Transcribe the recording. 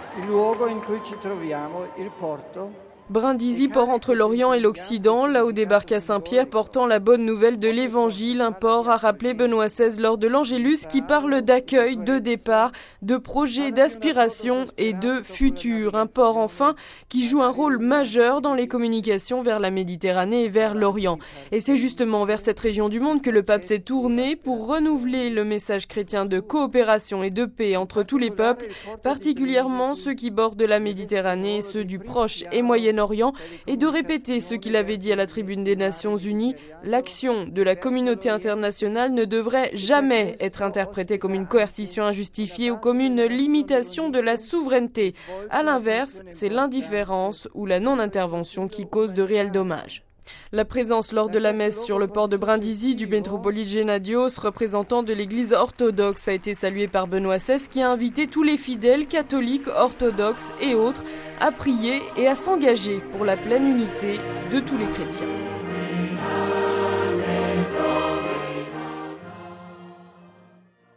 Il luogo in cui ci troviamo, il porto. Brindisi, port entre l'Orient et l'Occident, là où débarque à Saint-Pierre portant la bonne nouvelle de l'Évangile, un port a rappelé Benoît XVI lors de l'Angélus qui parle d'accueil, de départ, de projet, d'aspiration et de futur. Un port enfin qui joue un rôle majeur dans les communications vers la Méditerranée et vers l'Orient. Et c'est justement vers cette région du monde que le pape s'est tourné pour renouveler le message chrétien de coopération et de paix entre tous les peuples, particulièrement ceux qui bordent la Méditerranée et ceux du Proche et Moyen-Orient, et de répéter ce qu'il avait dit à la tribune des Nations Unies. L'action de la communauté internationale ne devrait jamais être interprétée comme une coercition injustifiée ou comme une limitation de la souveraineté. À l'inverse, c'est l'indifférence ou la non-intervention qui cause de réels dommages. La présence lors de la messe sur le port de Brindisi du métropolite Gennadios, représentant de l'église orthodoxe, a été saluée par Benoît XVI qui a invité tous les fidèles catholiques, orthodoxes et autres à prier et à s'engager pour la pleine unité de tous les chrétiens.